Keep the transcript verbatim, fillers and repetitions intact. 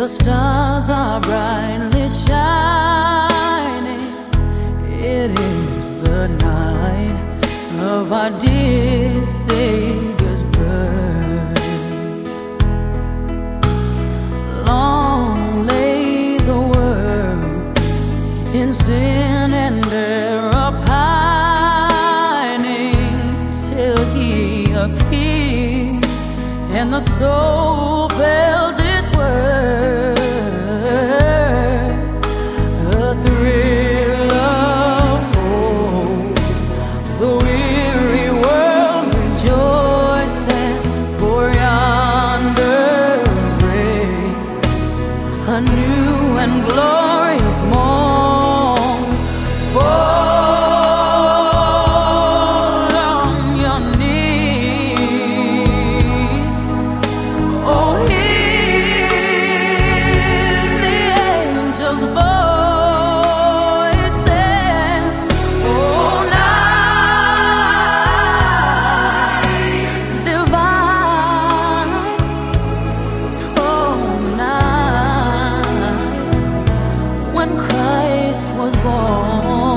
The stars are brightly shining. It is the night of our dear Savior's birth. Long lay the world in sin and error pining, till He appeared and the soul felt its worth. A thrill of hope, the weary world rejoices, for yonder breaks a new and glorious morn. Fall on your knees, oh, hear the angels' voices. Oh, night divine, oh, night when Christ was born.